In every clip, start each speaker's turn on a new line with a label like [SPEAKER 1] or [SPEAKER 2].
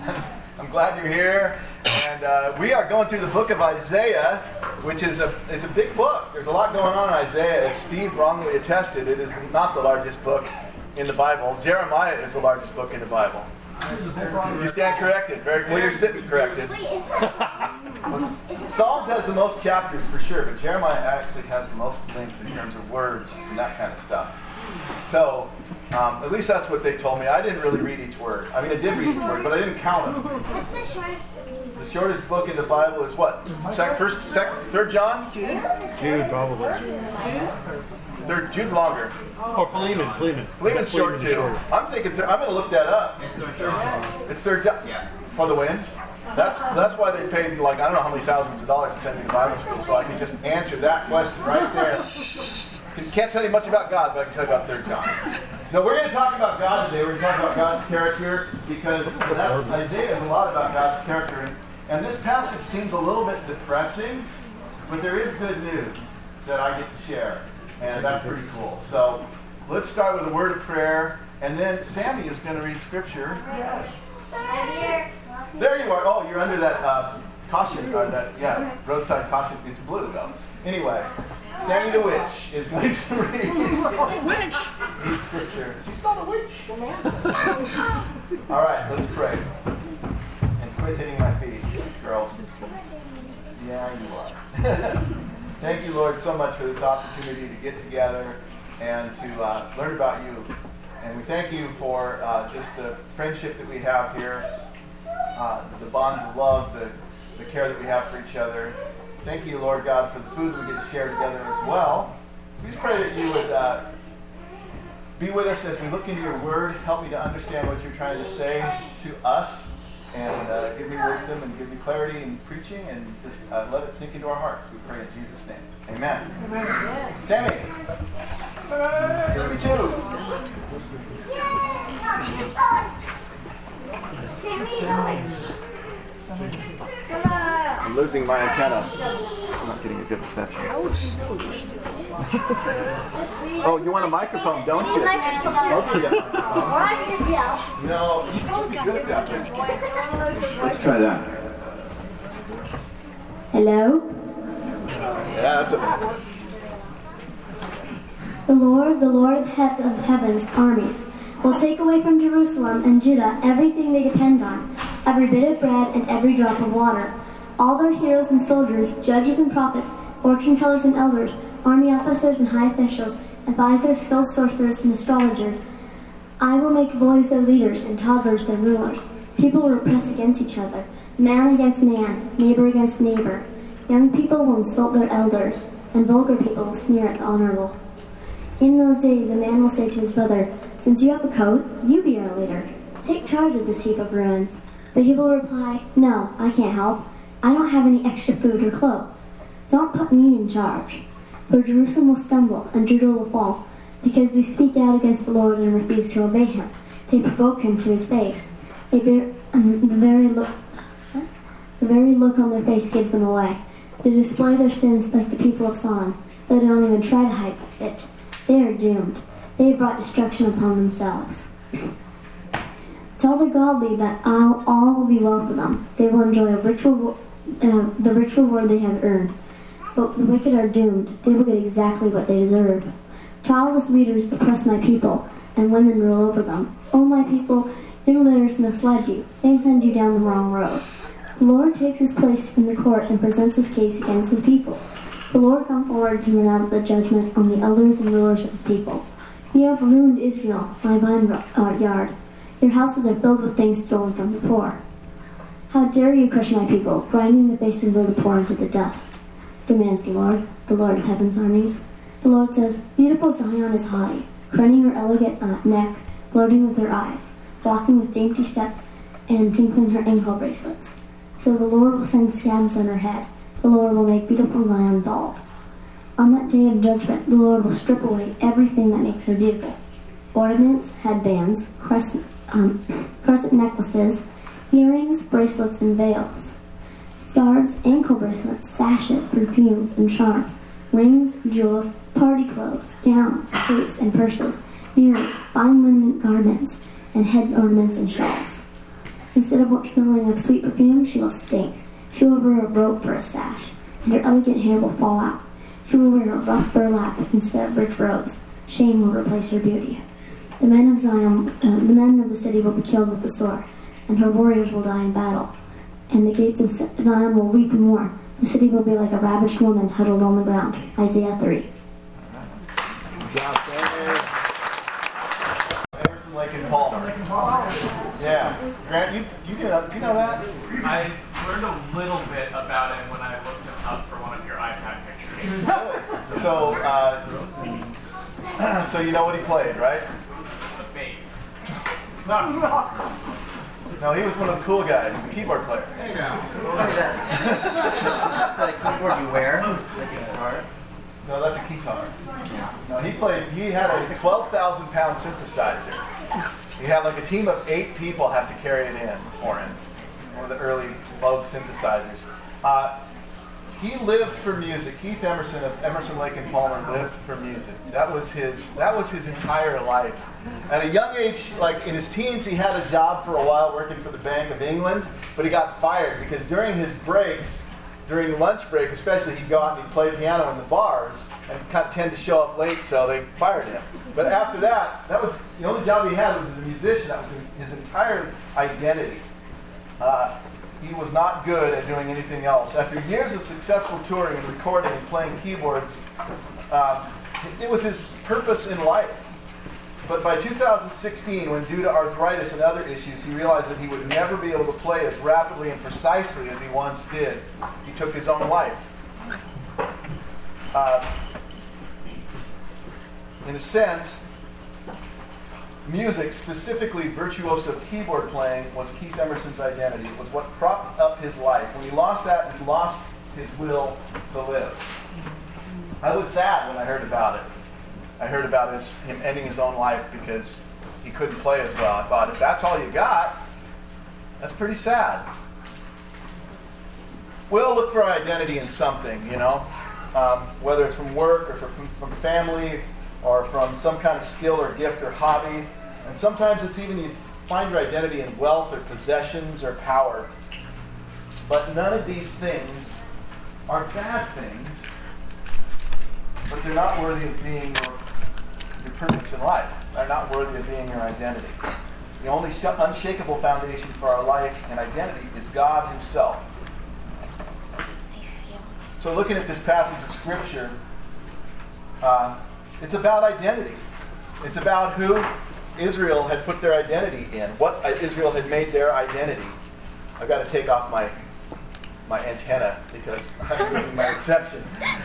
[SPEAKER 1] I'm glad you're here. And we are going through the book of Isaiah, which is it's a big book. There's a lot going on in Isaiah. As Steve wrongly attested, it is not the largest book in the Bible. Jeremiah is the largest book in the Bible. You stand corrected. Well, you're sitting corrected. Psalms has the most chapters for sure, but Jeremiah actually has the most length in terms of words and that kind of stuff. So, at least that's what they told me. I didn't really read each word. I mean, I did read each word, but I didn't count them.
[SPEAKER 2] What's the shortest?
[SPEAKER 1] The shortest book in the Bible is what? Third John?
[SPEAKER 3] Jude, probably.
[SPEAKER 1] Jude's longer.
[SPEAKER 3] Or Philemon.
[SPEAKER 1] Philemon's short too. I'm thinking. I'm going to look that up.
[SPEAKER 4] It's Third John.
[SPEAKER 1] It's Third John.
[SPEAKER 4] Yeah.
[SPEAKER 1] For the win. That's why they paid like I don't know how many thousands of dollars to send me to Bible school, so I can just answer that question right there. Can't tell you much about God, but I can tell you about Third John. No, we're going to talk about God today. We're going to talk about God's character because Isaiah is a lot about God's character. And this passage seems a little bit depressing, but there is good news that I get to share. And that's pretty cool. So let's start with a word of prayer. And then Sammy is going to read scripture. There you are. Oh, you're under that caution, or that, roadside caution. It's blue, though. Anyway, Sammy the witch is going to read scripture. She's not a witch. All right, let's pray. And quit hitting my feet, girls. Yeah, you are. Thank you, Lord, so much for this opportunity to get together and to learn about you. And we thank you for just the friendship that we have here, the bonds of love, the care that we have for each other. Thank you, Lord God, for the food that we get to share together as well. We just pray that you would be with us as we look into your word. Help me to understand what you're trying to say to us. And give me wisdom and give me clarity in preaching, and just let it sink into our hearts. We pray in Jesus' name. Amen. Amen. Sammy. 32. I'm losing my antenna. I'm not getting a good reception. Oh, you want a microphone, don't you? No, you should be good at that. Let's try that.
[SPEAKER 2] Hello?
[SPEAKER 1] Yeah, that's
[SPEAKER 2] The Lord of heaven's armies, will take away from Jerusalem and Judah everything they depend on, every bit of bread and every drop of water. All their heroes and soldiers, judges and prophets, fortune tellers and elders, army officers and high officials, advisors, skilled sorcerers, and astrologers. I will make boys their leaders and toddlers their rulers. People will press against each other, man against man, neighbor against neighbor. Young people will insult their elders, and vulgar people will sneer at the honorable. In those days a man will say to his brother, "Since you have a coat, you be our leader. Take charge of this heap of ruins." But he will reply, "No, I can't help. I don't have any extra food or clothes. Don't put me in charge." For Jerusalem will stumble, and Judah will fall, because they speak out against the Lord and refuse to obey him. They provoke him to his face. The very look on their face gives them away. They display their sins like the people of Sodom. They don't even try to hide it. They are doomed. They have brought destruction upon themselves. Tell the godly that all will be well for them. They will enjoy the rich reward they have earned. But the wicked are doomed. They will get exactly what they deserve. Childless leaders oppress my people, and women rule over them. O my people, your leaders misled you. They send you down the wrong road. The Lord takes his place in the court and presents his case against his people. The Lord come forward to pronounce the judgment on the elders and rulers of his people. You have ruined Israel, my vineyard. Your houses are filled with things stolen from the poor. How dare you crush my people, grinding the faces of the poor into the dust, demands the Lord of heaven's armies. The Lord says, "Beautiful Zion is haughty, craning her elegant neck, floating with her eyes, walking with dainty steps, and tinkling her ankle bracelets. So the Lord will send scabs on her head. The Lord will make beautiful Zion bald. On that day of judgment, the Lord will strip away everything that makes her beautiful. Ornaments, headbands, crescent necklaces, earrings, bracelets, and veils. Scarves, ankle bracelets, sashes, perfumes, and charms, rings, jewels, party clothes, gowns, capes, and purses, mirrors, fine linen garments, and head ornaments and shawls. Instead of smelling of sweet perfume, she will stink. She will wear a rope for a sash, and her elegant hair will fall out. She will wear a rough burlap instead of rich robes. Shame will replace her beauty. The men of Zion, the men of the city will be killed with the sword, and her warriors will die in battle. And the gates of Zion will weep and mourn. The city will be like a ravished woman huddled on the ground. Isaiah 3.
[SPEAKER 1] Good job, Emerson, Lake and Palmer. Yeah. Grant, do you know that?
[SPEAKER 4] I learned a little bit about him when I looked him up for one of your iPad pictures.
[SPEAKER 1] Really? So you know what he played, right?
[SPEAKER 4] The bass.
[SPEAKER 1] No, he was one of the cool guys, the keyboard player.
[SPEAKER 5] Hey now. What is that? The keyboard you wear? Like a guitar?
[SPEAKER 1] No, that's a guitar. No, he had a 12,000-pound synthesizer. He had like a team of 8 people have to carry it in for him. One of the early Moog synthesizers. He lived for music. Keith Emerson of Emerson, Lake and Palmer lived for music. That was his entire life. At a young age, like in his teens, he had a job for a while working for the Bank of England, but he got fired because during his breaks, during lunch break especially, he'd go out and he'd play piano in the bars and kind of tend to show up late, so they fired him. But after that, that was the only job he had was as a musician. That was his entire identity. He was not good at doing anything else. After years of successful touring and recording and playing keyboards, it was his purpose in life. But by 2016, when due to arthritis and other issues, he realized that he would never be able to play as rapidly and precisely as he once did, he took his own life. In a sense, music, specifically virtuoso keyboard playing, was Keith Emerson's identity. It was what propped up his life. When he lost that, he lost his will to live. I was sad when I heard about it. I heard about him ending his own life because he couldn't play as well. I thought, if that's all you got, that's pretty sad. We'll look for our identity in something, you know, whether it's from work or from family or from some kind of skill or gift or hobby. And sometimes it's even you find your identity in wealth or possessions or power. But none of these things are bad things, but they're not worthy of being your purpose in life. They're not worthy of being your identity. The only unshakable foundation for our life and identity is God Himself. So looking at this passage of Scripture, it's about identity. It's about who Israel had put their identity in, what Israel had made their identity. I've got to take off my antenna because I'm losing my reception.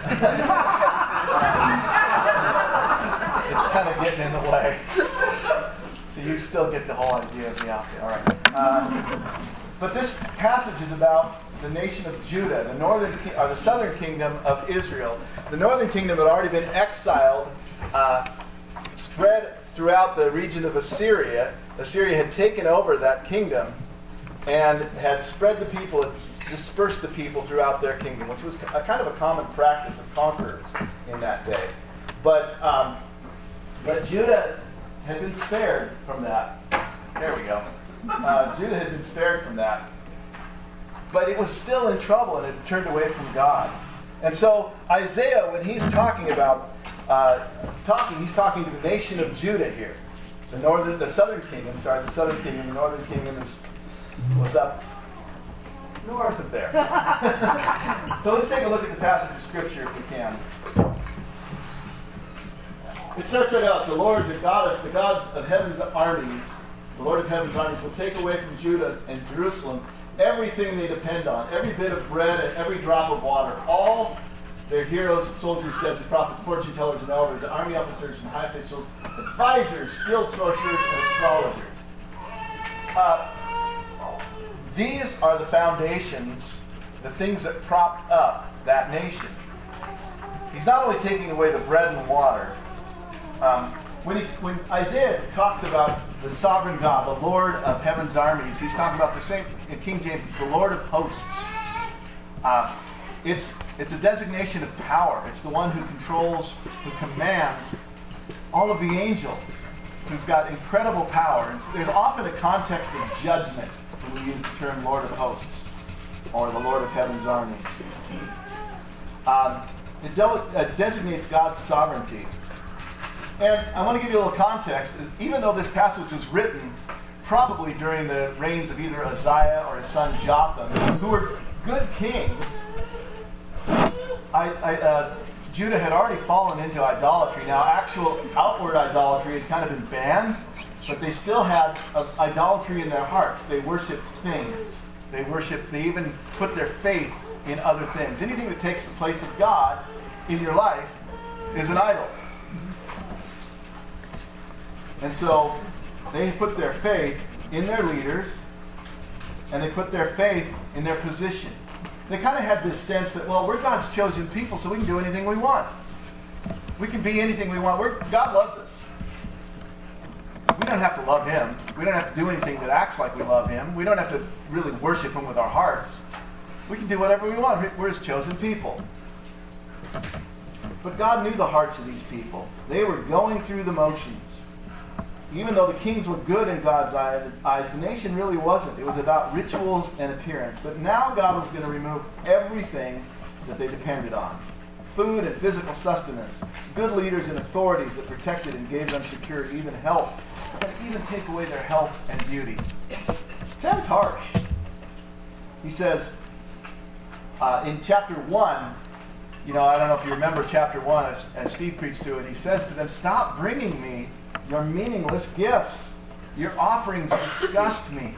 [SPEAKER 1] It's kind of getting in the way. So you still get the whole idea of the outfit. All right. But this passage is about the nation of Judah, the southern kingdom of Israel. The northern kingdom had already been exiled, spread throughout the region of Assyria. Assyria had taken over that kingdom and had spread the people, dispersed the people throughout their kingdom, which was a kind of a common practice of conquerors in that day. But Judah had been spared from that. There we go. Judah had been spared from that. But it was still in trouble and it turned away from God. And so Isaiah, when he's talking about, he's talking to the nation of Judah here. The southern kingdom. The northern kingdom was up north of there. So let's take a look at the passage of Scripture if we can. It starts right out. The Lord, the God of heaven's armies, the Lord of heaven's armies will take away from Judah and Jerusalem everything they depend on, every bit of bread and every drop of water, all their heroes, soldiers, judges, prophets, fortune tellers, and elders, army officers and high officials, advisors, skilled sorcerers, and astrologers. These are the foundations, the things that propped up that nation. He's not only taking away the bread and the water. When Isaiah talks about the sovereign God, the Lord of heaven's armies, he's talking about the same, in King James, it's the Lord of hosts. It's a designation of power. It's the one who controls, who commands all of the angels, who's got incredible power. And so there's often a context of judgment when we use the term Lord of Hosts or the Lord of Heaven's armies. It designates God's sovereignty. And I want to give you a little context. Even though this passage was written probably during the reigns of either Uzziah or his son Jotham, who were good kings, Judah had already fallen into idolatry. Now, actual outward idolatry had kind of been banned, but they still had idolatry in their hearts. They worshipped things. They even put their faith in other things. Anything that takes the place of God in your life is an idol. And so they put their faith in their leaders, and they put their faith in their position. They kind of had this sense that, well, we're God's chosen people, so we can do anything we want. We can be anything we want. God loves us. We don't have to love Him. We don't have to do anything that acts like we love Him. We don't have to really worship Him with our hearts. We can do whatever we want. We're His chosen people. But God knew the hearts of these people. They were going through the motions. Even though the kings were good in God's eyes, the nation really wasn't. It was about rituals and appearance. But now God was going to remove everything that they depended on. Food and physical sustenance. Good leaders and authorities that protected and gave them security, even health. And even take away their health and beauty. Sounds harsh. He says, in chapter 1, I don't know if you remember chapter 1 as Steve preached to it, he says to them, stop bringing me your meaningless gifts. Your offerings disgust me.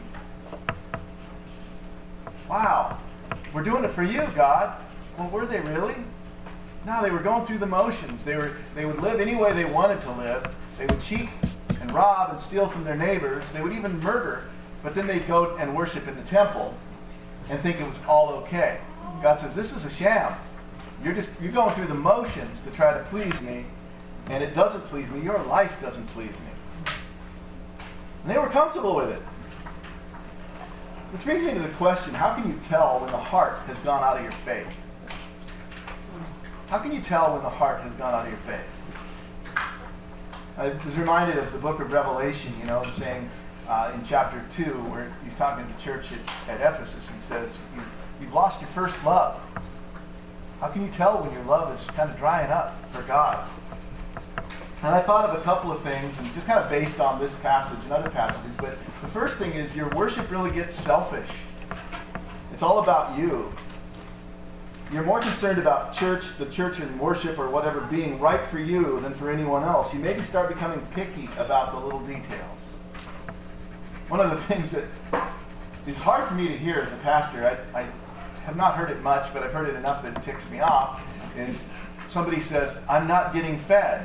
[SPEAKER 1] Wow. We're doing it for you, God. Well, were they really? No, they were going through the motions. They would live any way they wanted to live. They would cheat and rob and steal from their neighbors. They would even murder. But then they'd go and worship in the temple and think it was all okay. God says, this is a sham. You're going through the motions to try to please me, and it doesn't please me. Your life doesn't please me. And they were comfortable with it. Which brings me to the question, how can you tell when the heart has gone out of your faith? How can you tell when the heart has gone out of your faith? I was reminded of the book of Revelation, saying in chapter 2, where he's talking to the church at Ephesus, and says, you've lost your first love. How can you tell when your love is kind of drying up for God? And I thought of a couple of things, and just kind of based on this passage and other passages, but the first thing is your worship really gets selfish. It's all about you. You're more concerned about the church and worship or whatever being right for you than for anyone else. You maybe start becoming picky about the little details. One of the things that is hard for me to hear as a pastor, I have not heard it much, but I've heard it enough that it ticks me off, is somebody says, I'm not getting fed.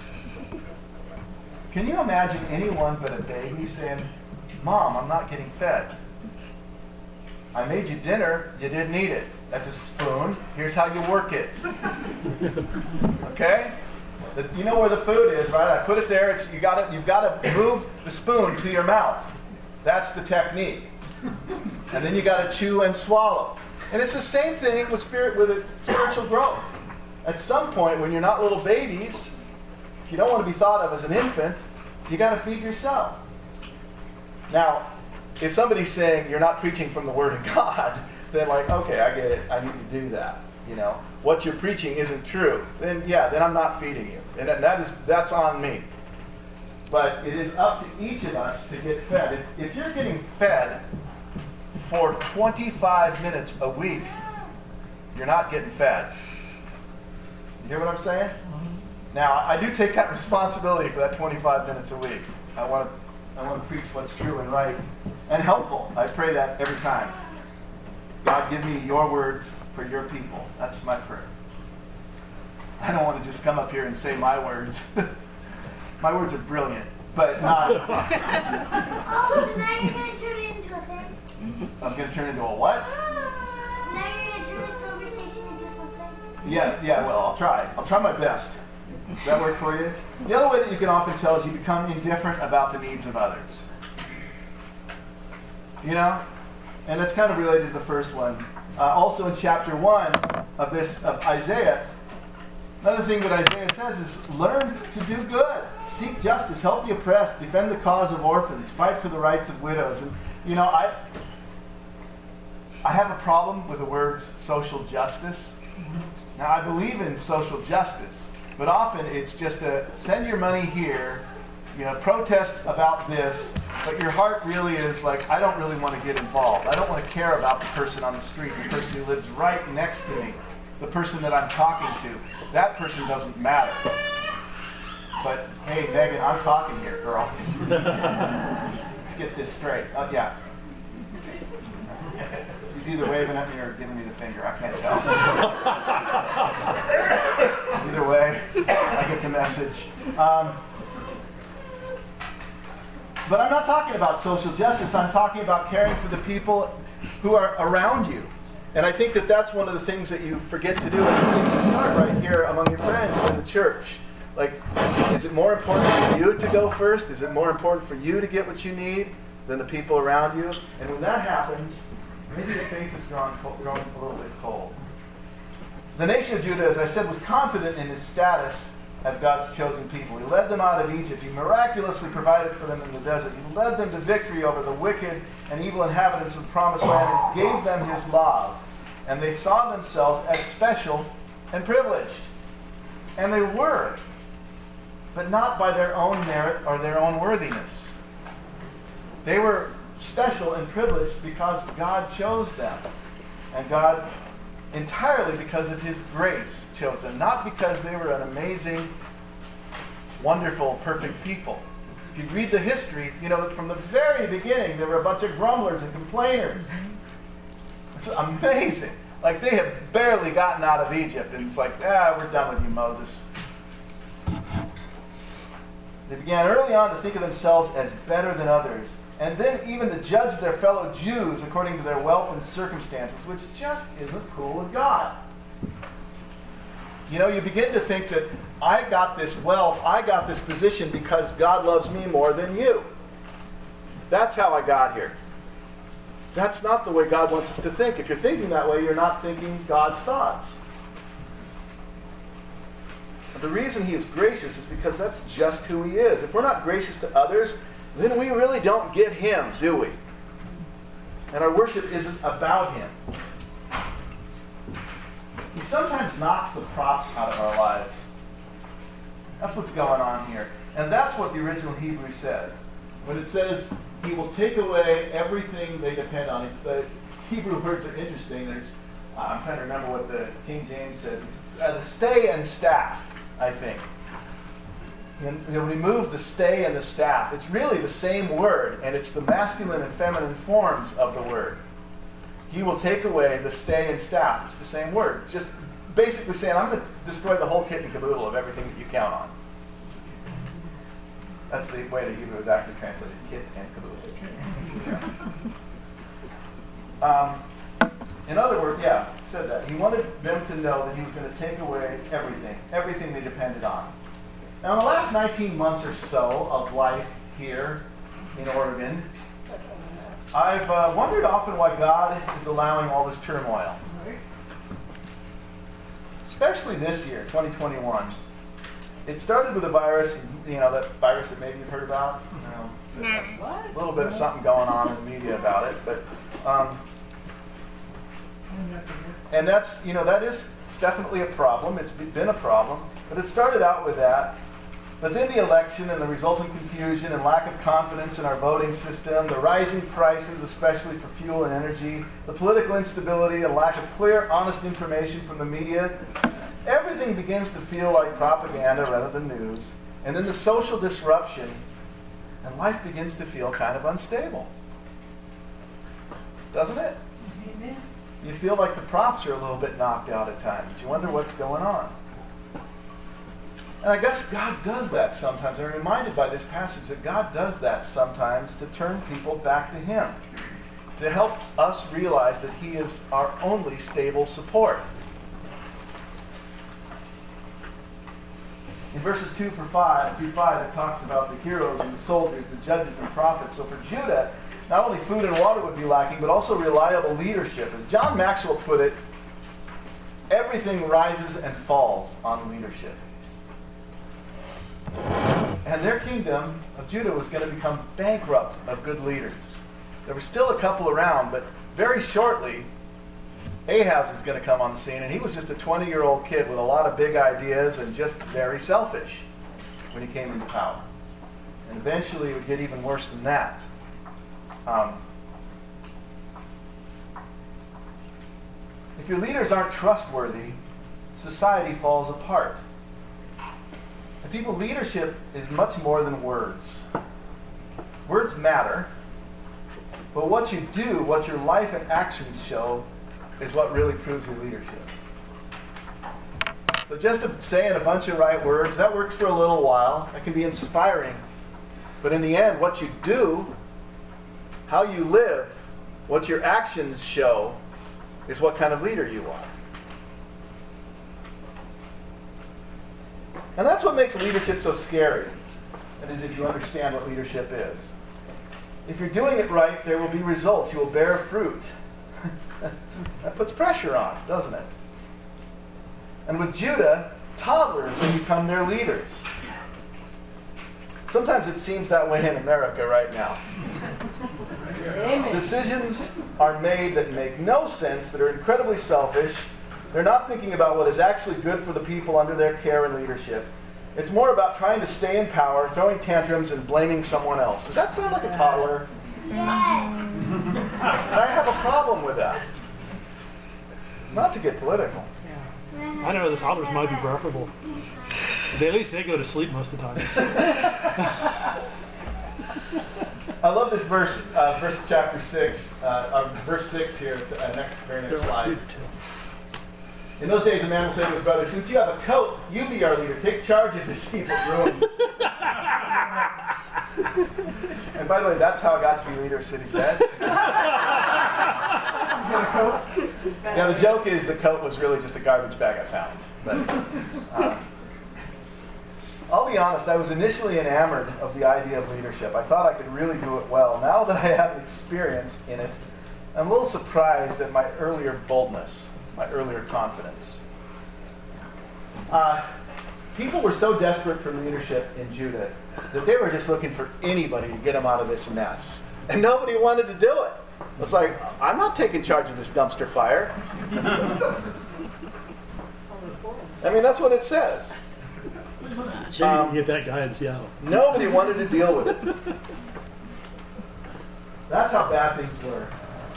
[SPEAKER 1] Can you imagine anyone but a baby saying, Mom, I'm not getting fed? I made you dinner, you didn't eat it. That's a spoon. Here's how you work it. Okay? You know where the food is, right? I put it there. You've got to move the spoon to your mouth. That's the technique. And then you got to chew and swallow. And it's the same thing with spiritual growth. At some point, when you're not little babies, if you don't want to be thought of as an infant, you got to feed yourself. Now, if somebody's saying you're not preaching from the Word of God, then okay, I get it. I need to do that. What you're preaching isn't true. Then I'm not feeding you, and that's on me. But it is up to each of us to get fed. If you're getting fed for 25 minutes a week, you're not getting fed. You hear what I'm saying? Now, I do take that responsibility for that 25 minutes a week. I want to preach what's true and right and helpful. I pray that every time. God, give me your words for your people. That's my prayer. I don't want to just come up here and say my words. My words are brilliant, but not.
[SPEAKER 6] Oh, so now you're going to turn it into a thing?
[SPEAKER 1] I'm going to turn it into a what?
[SPEAKER 6] Now you're going to turn this conversation into something?
[SPEAKER 1] Yeah, well, I'll try. I'll try my best. Does that work for you? The other way that you can often tell is you become indifferent about the needs of others. And that's kind of related to the first one. Also in chapter 1 of Isaiah, another thing that Isaiah says is learn to do good. Seek justice, help the oppressed, defend the cause of orphans, fight for the rights of widows. And, I have a problem with the words social justice. Now, I believe in social justice, but often it's just a send your money here, protest about this, but your heart really is like, I don't really want to get involved. I don't want to care about the person on the street, the person who lives right next to me, the person that I'm talking to. That person doesn't matter. But, hey, Megan, I'm talking here, girl. Let's get this straight. Yeah. He's either waving at me or giving me the finger. I can't tell. Either way, I get the message. But I'm not talking about social justice. I'm talking about caring for the people who are around you. And I think that that's one of the things that you forget to do. And you need to start right here among your friends or in the church. Like, is it more important for you to go first? Is it more important for you to get what you need than the people around you? And when that happens, maybe the faith has grown a little bit cold. The nation of Judah, as I said, was confident in his status as God's chosen people. He led them out of Egypt. He miraculously provided for them in the desert. He led them to victory over the wicked and evil inhabitants of the promised land and gave them his laws. And they saw themselves as special and privileged. And they were, but not by their own merit or their own worthiness. They were special and privileged because God chose them. And God, entirely because of his grace, chose them. Not because they were an amazing, wonderful, perfect people. If you read the history, from the very beginning, there were a bunch of grumblers and complainers. It's amazing. Like, they had barely gotten out of Egypt, and it's like, we're done with you, Moses. They began early on to think of themselves as better than others, and then even to judge their fellow Jews according to their wealth and circumstances, which just isn't cool with God. You begin to think that I got this wealth, I got this position because God loves me more than you. That's how I got here. That's not the way God wants us to think. If you're thinking that way, you're not thinking God's thoughts. The reason he is gracious is because that's just who he is. If we're not gracious to others, then we really don't get him, do we? And our worship isn't about him. He sometimes knocks the props out of our lives. That's what's going on here. And that's what the original Hebrew says. When it says, he will take away everything they depend on. It's the Hebrew words are interesting. I'm trying to remember what the King James says. It's the stay and staff, I think. And he'll remove the stay and the staff. It's really the same word, and it's the masculine and feminine forms of the word. He will take away the stay and staff. It's the same word. It's just basically saying, I'm going to destroy the whole kit and caboodle of everything that you count on. That's the way the Hebrew is actually translated, kit and caboodle. In other words, it said that. He wanted them to know that he was going to take away everything they depended on. Now, in the last 19 months or so of life here in Oregon, I've wondered often why God is allowing all this turmoil. Especially this year, 2021. It started with a virus, that virus that maybe you've heard about. A little bit of something going on in the media about it, but and that's that is definitely a problem. It's been a problem, but it started out with that. But then the election and the resulting confusion and lack of confidence in our voting system, the rising prices, especially for fuel and energy, the political instability and lack of clear, honest information from the media, everything begins to feel like propaganda rather than news. And then the social disruption, and life begins to feel kind of unstable. Doesn't it? Amen. You feel like the props are a little bit knocked out at times. You wonder what's going on. And I guess God does that sometimes. I'm reminded by this passage that God does that sometimes to turn people back to him, to help us realize that he is our only stable support. In verses 2 through 5, it talks about the heroes and the soldiers, the judges and prophets. So for Judah, not only food and water would be lacking, but also reliable leadership. As John Maxwell put it, everything rises and falls on leadership. And their kingdom of Judah was going to become bankrupt of good leaders. There were still a couple around, but very shortly, Ahaz is going to come on the scene, and he was just a 20-year-old kid with a lot of big ideas and just very selfish when he came into power. And eventually it would get even worse than that. If your leaders aren't trustworthy, society falls apart. And people, leadership is much more than words. Words matter, but what you do, what your life and actions show, is what really proves your leadership. So just saying a bunch of right words, that works for a little while. That can be inspiring. But in the end, what you do, how you live, what your actions show, is what kind of leader you are. And that's what makes leadership so scary. That is, if you understand what leadership is. If you're doing it right, there will be results. You will bear fruit. That puts pressure on, doesn't it? And with Judah, toddlers have become their leaders. Sometimes it seems that way in America right now. Decisions are made that make no sense, that are incredibly selfish. They're not thinking about what is actually good for the people under their care and leadership. It's more about trying to stay in power, throwing tantrums, and blaming someone else. Does that sound like a toddler?
[SPEAKER 6] Yes.
[SPEAKER 1] And I have a problem with that. Not to get political.
[SPEAKER 3] I know the toddlers might be preferable. At least they go to sleep most of the time.
[SPEAKER 1] I love this verse chapter 6, verse 6 here. It's very next slide. In those days, a man will say to his brother, "Since you have a coat, you be our leader. Take charge of this people's ruins." And by the way, that's how I got to be leader of City's Dead. Yeah, the joke is the coat was really just a garbage bag I found. But I'll be honest, I was initially enamored of the idea of leadership. I thought I could really do it well. Now that I have experience in it, I'm a little surprised at my earlier boldness, my earlier confidence. People were so desperate for leadership in Judah that they were just looking for anybody to get them out of this mess. And nobody wanted to do it. It's like, I'm not taking charge of this dumpster fire. I mean, that's what it says.
[SPEAKER 3] Sure, you can get that guy in Seattle.
[SPEAKER 1] Nobody wanted to deal with it. That's how bad things were.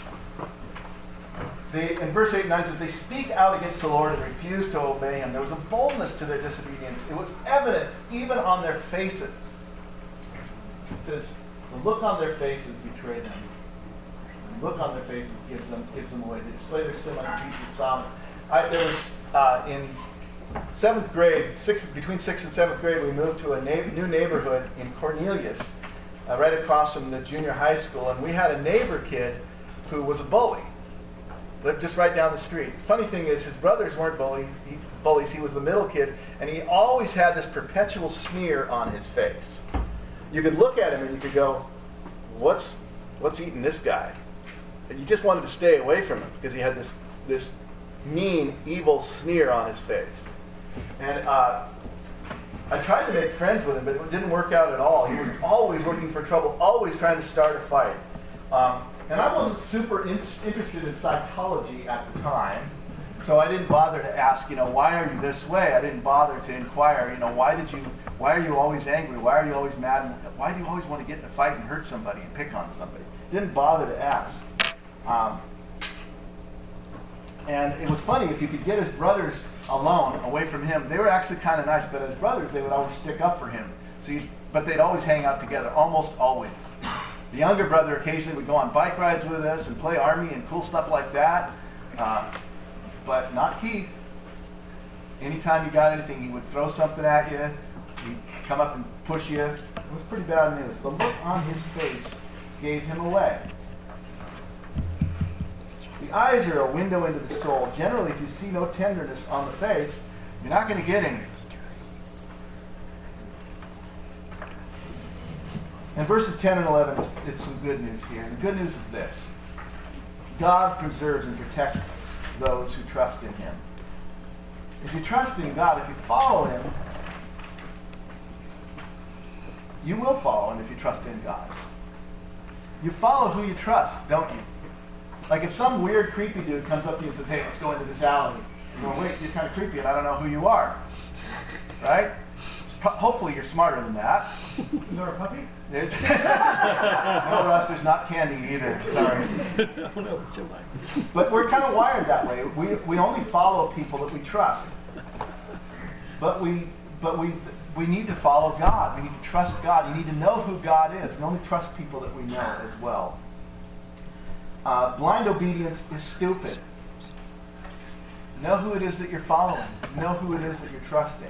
[SPEAKER 1] In verse 8 and 9 says, they speak out against the Lord and refuse to obey him. There was a boldness to their disobedience. It was evident even on their faces. It says, the look on their faces betray them. The look on their faces gives them away. They display their sin like people of Sodom. There was in 7th grade, between 6th and 7th grade, we moved to a new neighborhood in Cornelius, right across from the junior high school, and we had a neighbor kid who was a bully. Lived just right down the street. Funny thing is, his brothers weren't bullies. He was the middle kid, and he always had this perpetual sneer on his face. You could look at him and you could go, "What's eating this guy?" And you just wanted to stay away from him because he had this mean, evil sneer on his face. And I tried to make friends with him, but it didn't work out at all. He was always looking for trouble, always trying to start a fight. And I wasn't super interested in psychology at the time, so I didn't bother to ask, why are you this way? I didn't bother to inquire, why are you always angry? Why are you always mad? Why do you always want to get in a fight and hurt somebody and pick on somebody? Didn't bother to ask. And it was funny, if you could get his brothers alone, away from him, they were actually kind of nice, but as brothers, they would always stick up for him. But they'd always hang out together, almost always. The younger brother occasionally would go on bike rides with us and play army and cool stuff like that. But not Keith. Anytime you got anything, he would throw something at you. He'd come up and push you. It was pretty bad news. The look on his face gave him away. The eyes are a window into the soul. Generally, if you see no tenderness on the face, you're not going to get any. In verses 10 and 11, it's some good news here. And the good news is this. God preserves and protects those who trust in him. If you trust in God, if you follow him, you will follow him if you trust in God. You follow who you trust, don't you? Like if some weird, creepy dude comes up to you and says, hey, let's go into this alley. You're going, wait, you're kind of creepy and I don't know who you are. Right? Hopefully you're smarter than that.
[SPEAKER 7] Is there a puppy?
[SPEAKER 1] No, Russ, there's not candy either. Sorry.
[SPEAKER 3] Oh no, it's Joe Biden.
[SPEAKER 1] But we're kind of wired that way. We only follow people that we trust. But we need to follow God. We need to trust God. You need to know who God is. We only trust people that we know as well. Blind obedience is stupid. Know who it is that you're following. Know who it is that you're trusting.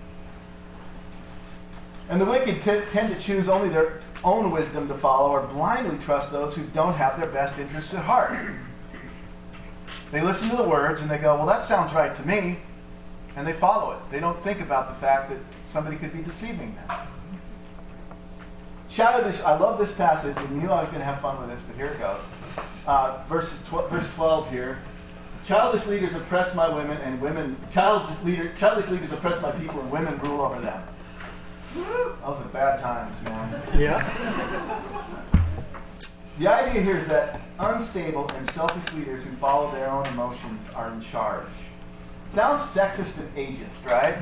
[SPEAKER 1] And the wicked tend to choose only their own wisdom to follow or blindly trust those who don't have their best interests at heart. They listen to the words and they go, well, that sounds right to me. And they follow it. They don't think about the fact that somebody could be deceiving them. Childish, I love this passage, and you knew I was going to have fun with this, but here it goes. Verse 12 here. Childish leaders oppress my women, and childish leaders oppress my people, and women rule over them. Those are bad times, man.
[SPEAKER 3] Yeah.
[SPEAKER 1] The idea here is that unstable and selfish leaders who follow their own emotions are in charge. Sounds sexist and ageist, right?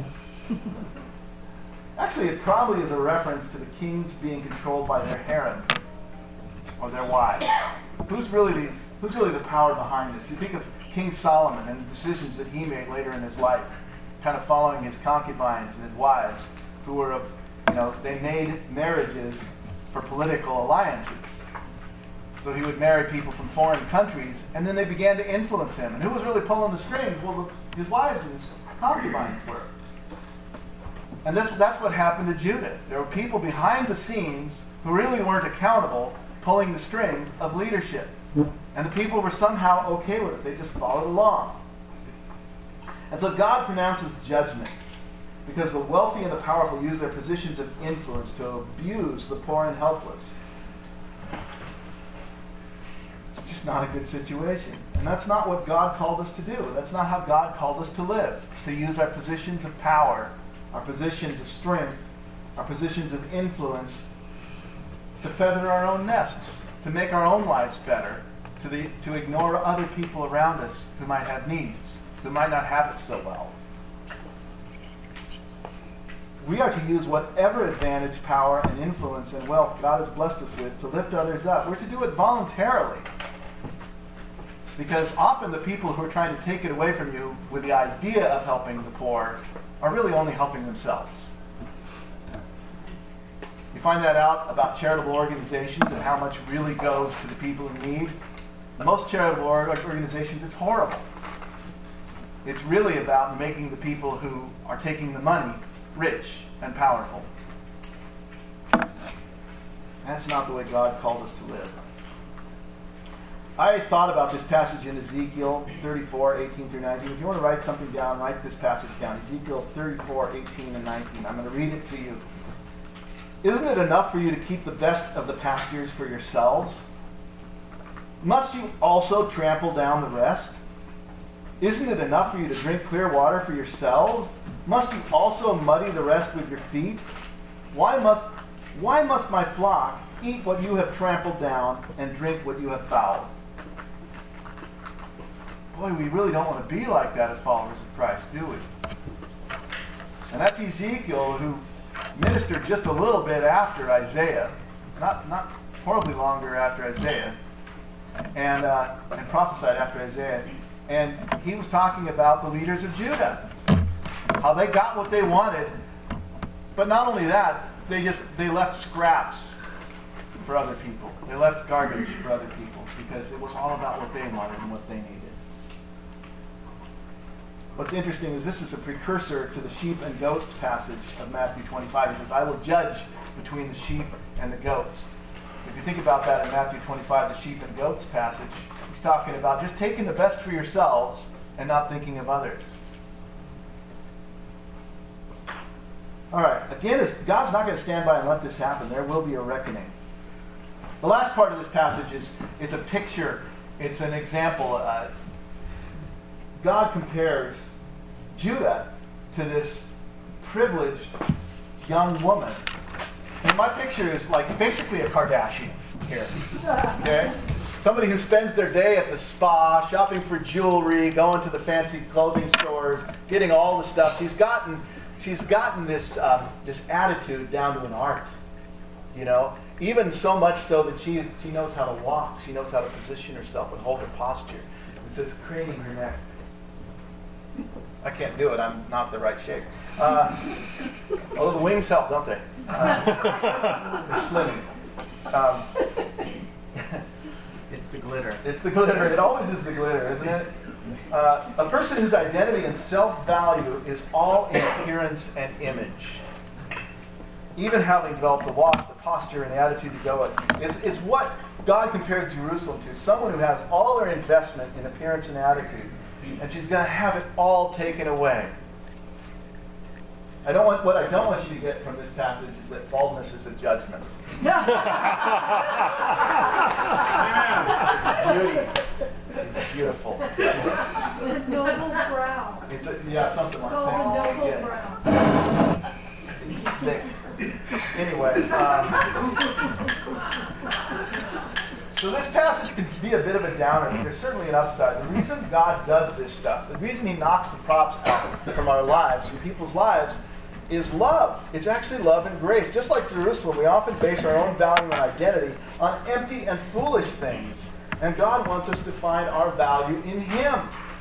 [SPEAKER 1] Actually, it probably is a reference to the kings being controlled by their harem or their wives. Who's really the power behind this? You think of King Solomon and the decisions that he made later in his life, kind of following his concubines and his wives, who were of, they made marriages for political alliances. So he would marry people from foreign countries, and then they began to influence him. And who was really pulling the strings? Well, his wives and his concubines were. And that's what happened to Judah. There were people behind the scenes who really weren't accountable, pulling the strings of leadership. And the people were somehow okay with it. They just followed along. And so God pronounces judgment because the wealthy and the powerful use their positions of influence to abuse the poor and helpless. It's just not a good situation. And that's not what God called us to do. That's not how God called us to live, to use our positions of power, our positions of strength, our positions of influence to feather our own nests, to make our own lives better, to ignore other people around us who might have needs, who might not have it so well. We are to use whatever advantage, power, and influence and wealth God has blessed us with to lift others up. We're to do it voluntarily. Because often the people who are trying to take it away from you with the idea of helping the poor are really only helping themselves. You find that out about charitable organizations and how much really goes to the people in need. Most charitable organizations, it's horrible. It's really about making the people who are taking the money rich and powerful. That's not the way God called us to live. I thought about this passage in Ezekiel 34, 18 through 19. If you want to write something down, write this passage down. Ezekiel 34, 18 and 19. I'm going to read it to you. Isn't it enough for you to keep the best of the pastures for yourselves? Must you also trample down the rest? Isn't it enough for you to drink clear water for yourselves? Must you also muddy the rest with your feet? Why must my flock eat what you have trampled down and drink what you have fouled? Boy, we really don't want to be like that as followers of Christ, do we? And that's Ezekiel, who ministered just a little bit after Isaiah, not horribly longer after Isaiah, and prophesied after Isaiah. And he was talking about the leaders of Judah, how they got what they wanted, but not only that, they left scraps for other people. They left garbage for other people because it was all about what they wanted and what they needed. What's interesting is this is a precursor to the sheep and goats passage of Matthew 25. He says, I will judge between the sheep and the goats. If you think about that in Matthew 25, the sheep and goats passage, he's talking about just taking the best for yourselves and not thinking of others. All right, again, God's not going to stand by and let this happen. There will be a reckoning. The last part of this passage it's a picture. It's an example. God compares Judah to this privileged young woman. And my picture is like basically a Kardashian. here. Okay? Somebody who spends their day at the spa, shopping for jewelry, going to the fancy clothing stores, getting all the stuff. She's gotten this this attitude down to an art. You know, even so much so that she knows how to walk. She knows how to position herself and hold her posture. It says craning her neck. I can't do it. I'm not the right shape. Although the wings help, don't they? They're slimming.
[SPEAKER 5] It's the glitter.
[SPEAKER 1] It's the glitter. It always is the glitter, isn't it? A person whose identity and self-value is all in appearance and image. Even having developed the walk, the posture, and the attitude to go with. It's what God compares Jerusalem to. Someone who has all their investment in appearance and attitude, and she's going to have it all taken away. What I don't want you to get from this passage is that baldness is a judgment. It's beauty. It's beautiful.
[SPEAKER 7] The noble brow.
[SPEAKER 1] Something like
[SPEAKER 7] Oh,
[SPEAKER 1] that.
[SPEAKER 7] noble
[SPEAKER 1] Yeah.
[SPEAKER 7] brow.
[SPEAKER 1] It's thick. Anyway, so this passage can be a bit of a downer, but there's certainly an upside. The reason God does this stuff, the reason He knocks the props out from our lives, from people's lives, is love. It's actually love and grace. Just like Jerusalem, we often base our own value and identity on empty and foolish things. And God wants us to find our value in Him.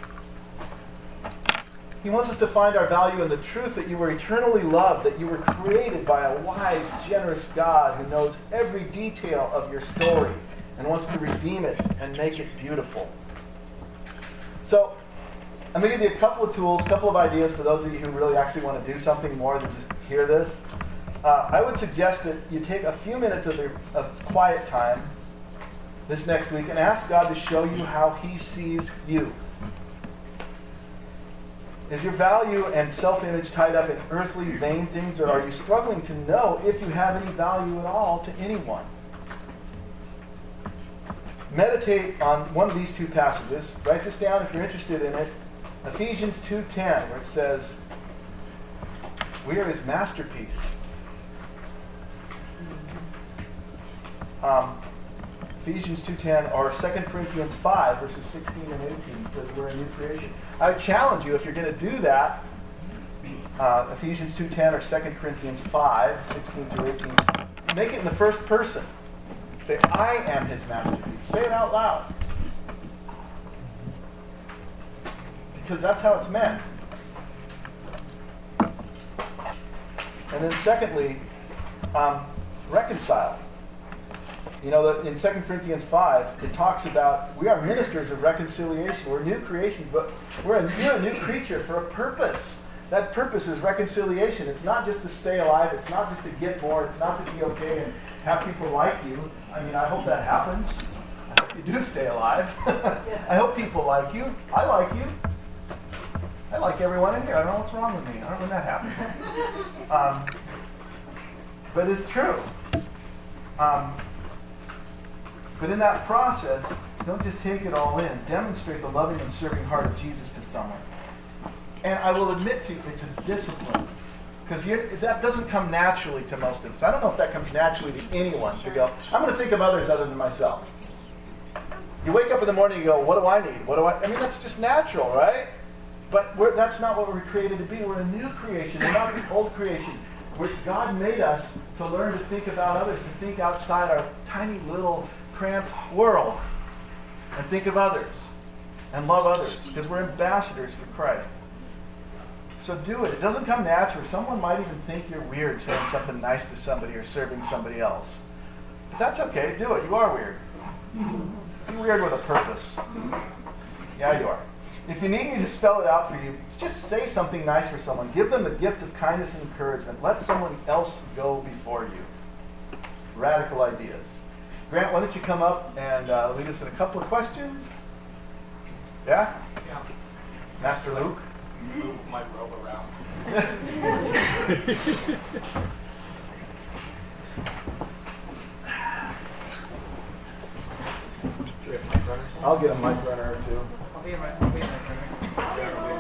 [SPEAKER 1] He wants us to find our value in the truth that you were eternally loved, that you were created by a wise, generous God who knows every detail of your story and wants to redeem it and make it beautiful. So, I'm going to give you a couple of tools, a couple of ideas for those of you who really actually want to do something more than just hear this. I would suggest that you take a few minutes of quiet time this next week and ask God to show you how He sees you. Is your value and self-image tied up in earthly, vain things, or are you struggling to know if you have any value at all to anyone? Meditate on one of these two passages. Write this down if you're interested in it. Ephesians 2:10, where it says, we are His masterpiece. Ephesians 2:10, or 2 Corinthians 5, verses 16 and 18, says we're a new creation. I would challenge you, if you're going to do that, Ephesians 2:10 or 2 Corinthians 5, 16 through 18, make it in the first person. Say, I am His masterpiece. Say it out loud. Because that's how it's meant. And then secondly, reconcile. You know, in 2 Corinthians 5, it talks about we are ministers of reconciliation. We're new creations, but you're a new creature for a purpose. That purpose is reconciliation. It's not just to stay alive. It's not just to get more. It's not to be okay and have people like you. I mean, I hope that happens. I hope you do stay alive. I hope people like you. I like you. I like everyone in here. I don't know what's wrong with me. I don't know when that happened. But it's true. But in that process, don't just take it all in. Demonstrate the loving and serving heart of Jesus to someone. And I will admit to you, it's a discipline. Because that doesn't come naturally to most of us. I don't know if that comes naturally to anyone to go, I'm going to think of others other than myself. You wake up in the morning and you go, what do I need? I mean, that's just natural, right? But that's not what we're created to be. We're a new creation. We're not an old creation. God made us to learn to think about others, to think outside our tiny little cramped world and think of others and love others because we're ambassadors for Christ. So do it. It doesn't come naturally. Someone might even think you're weird saying something nice to somebody or serving somebody else. But that's okay. Do it. You are weird. Be weird with a purpose. Yeah, you are. If you need me to spell it out for you, just say something nice for someone. Give them the gift of kindness and encouragement. Let someone else go before you. Radical ideas. Grant, why don't you come up and lead us in a couple of questions? Yeah?
[SPEAKER 4] Yeah.
[SPEAKER 1] Master Luke?
[SPEAKER 4] Move my robe around.
[SPEAKER 1] I'll get a mic runner or two.
[SPEAKER 5] I'll be right.